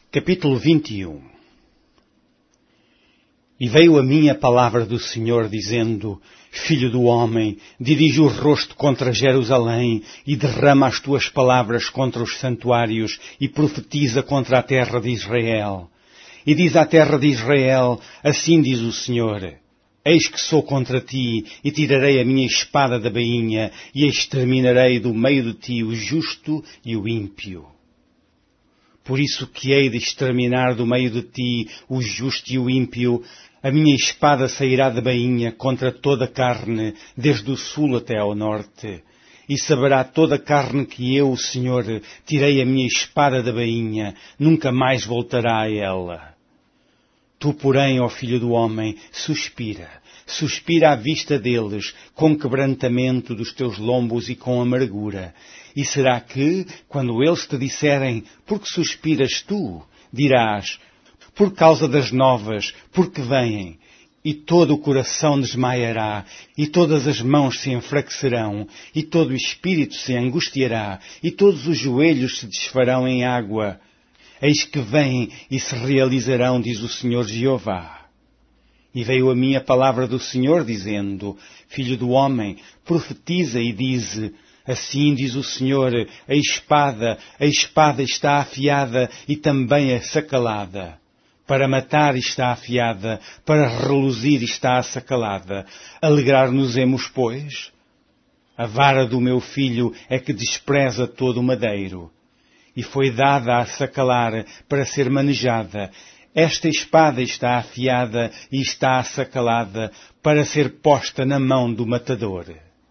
Capítulo 21. E veio a mim a palavra do Senhor, dizendo: Filho do homem, dirige o rosto contra Jerusalém e derrama as tuas palavras contra os santuários e profetiza contra a terra de Israel. E diz à terra de Israel: Assim diz o Senhor: Eis que sou contra ti, e tirarei a minha espada da bainha, e exterminarei do meio de ti o justo e o ímpio. Por isso que hei de exterminar do meio de ti o justo e o ímpio, a minha espada sairá da bainha contra toda a carne, desde o sul até ao norte. E saberá toda a carne que eu, o Senhor, tirei a minha espada da bainha, nunca mais voltará a ela. Tu, porém, ó filho do homem, suspira à vista deles, com quebrantamento dos teus lombos e com amargura. E será que, quando eles te disserem: Por que suspiras tu? Dirás: Por causa das novas, porque vêm. E todo o coração desmaiará, e todas as mãos se enfraquecerão, e todo o espírito se angustiará, e todos os joelhos se desfarão em água. Eis que vêm e se realizarão, diz o Senhor Jeová. E veio a mim a palavra do Senhor, dizendo: Filho do homem, profetiza e dize: Assim diz o Senhor, a espada está afiada e também assacalada. Para matar está afiada, para reluzir está assacalada. Alegrar-nos-emos, pois? A vara do meu filho é que despreza todo o madeiro. E foi dada a assacalar para ser manejada. Esta espada está afiada e está assacalada para ser posta na mão do matador.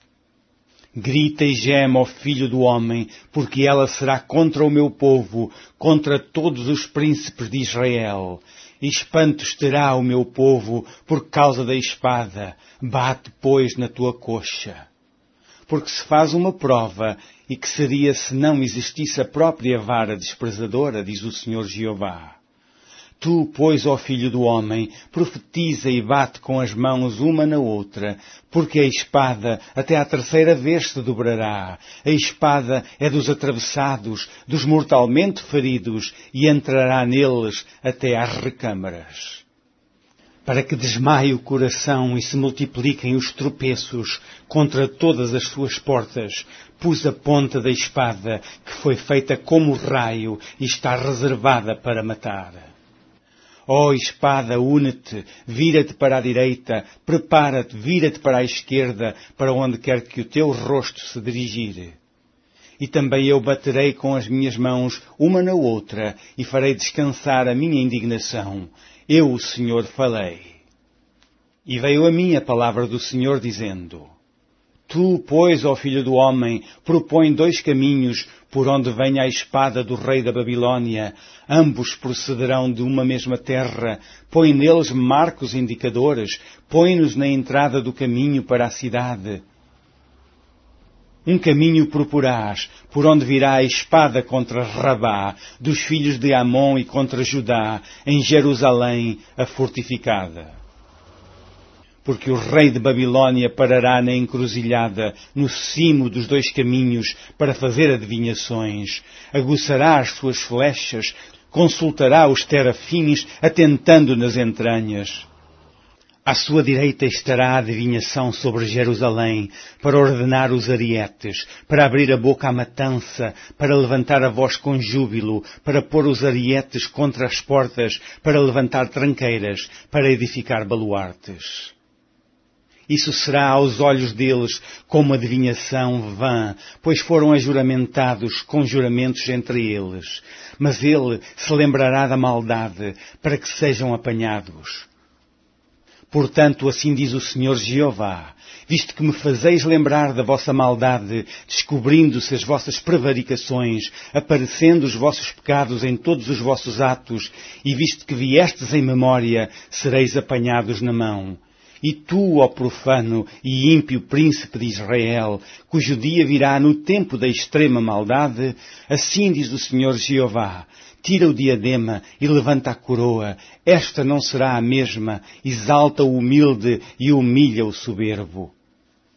Grita e geme, ó filho do homem, porque ela será contra o meu povo, contra todos os príncipes de Israel. E espantos terá o meu povo por causa da espada. Bate, pois, na tua coxa. Porque se faz uma prova, e que seria se não existisse a própria vara desprezadora, diz o Senhor Jeová. Tu, pois, ó filho do homem, profetiza e bate com as mãos uma na outra, porque a espada até à terceira vez se dobrará. A espada é dos atravessados, dos mortalmente feridos, e entrará neles até às recâmaras. Para que desmaie o coração e se multipliquem os tropeços contra todas as suas portas, pus a ponta da espada, que foi feita como raio e está reservada para matar. Ó espada, une-te, vira-te para a direita, prepara-te, vira-te para a esquerda, para onde quer que o teu rosto se dirigir. E também eu baterei com as minhas mãos uma na outra, e farei descansar a minha indignação. Eu, o Senhor, falei. E veio a mim a palavra do Senhor, dizendo: Tu, pois, ó filho do homem, propõe 2 caminhos por onde venha a espada do rei da Babilônia. Ambos procederão de uma mesma terra. Põe neles marcos indicadores. Põe-nos na entrada do caminho para a cidade. Um caminho proporás, por onde virá a espada contra Rabá, dos filhos de Amon, e contra Judá, em Jerusalém, a fortificada. Porque o rei de Babilônia parará na encruzilhada, no cimo dos 2 caminhos, para fazer adivinhações. Aguçará as suas flechas, consultará os terafins, atentando nas entranhas. À sua direita estará a adivinhação sobre Jerusalém, para ordenar os arietes, para abrir a boca à matança, para levantar a voz com júbilo, para pôr os arietes contra as portas, para levantar tranqueiras, para edificar baluartes. Isso será aos olhos deles como adivinhação vã, pois foram ajuramentados com juramentos entre eles. Mas ele se lembrará da maldade, para que sejam apanhados. Portanto, assim diz o Senhor Jeová: visto que me fazeis lembrar da vossa maldade, descobrindo-se as vossas prevaricações, aparecendo os vossos pecados em todos os vossos atos, e visto que viestes em memória, sereis apanhados na mão. E tu, ó profano e ímpio príncipe de Israel, cujo dia virá no tempo da extrema maldade, assim diz o Senhor Jeová: tira o diadema e levanta a coroa, esta não será a mesma, exalta o humilde e humilha o soberbo.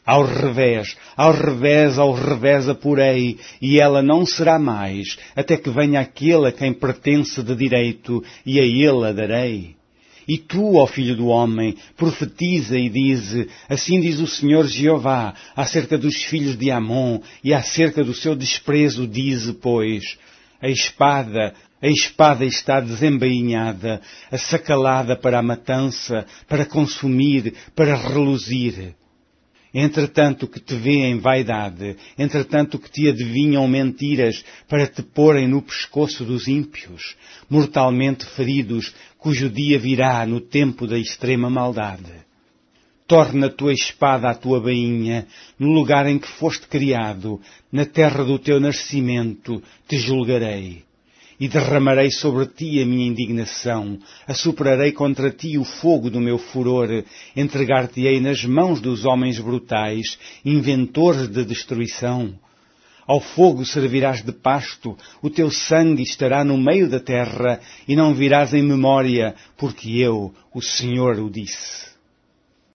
Ao revés, ao revés, ao revés a porei, e ela não será mais, até que venha aquele a quem pertence de direito, e a ele a darei. E tu, ó filho do homem, profetiza e dize, assim diz o Senhor Jeová, acerca dos filhos de Amon, e acerca do seu desprezo dize, pois, a espada está desembainhada, assacalada para a matança, para consumir, para reluzir. Entretanto que te vêem vaidade, entretanto que te adivinham mentiras para te porem no pescoço dos ímpios, mortalmente feridos, cujo dia virá no tempo da extrema maldade. Torna a tua espada à tua bainha, no lugar em que foste criado, na terra do teu nascimento, te julgarei. E derramarei sobre ti a minha indignação, assoprarei contra ti o fogo do meu furor, entregar-te-ei nas mãos dos homens brutais, inventores de destruição. Ao fogo servirás de pasto, o teu sangue estará no meio da terra, e não virás em memória, porque eu, o Senhor, o disse.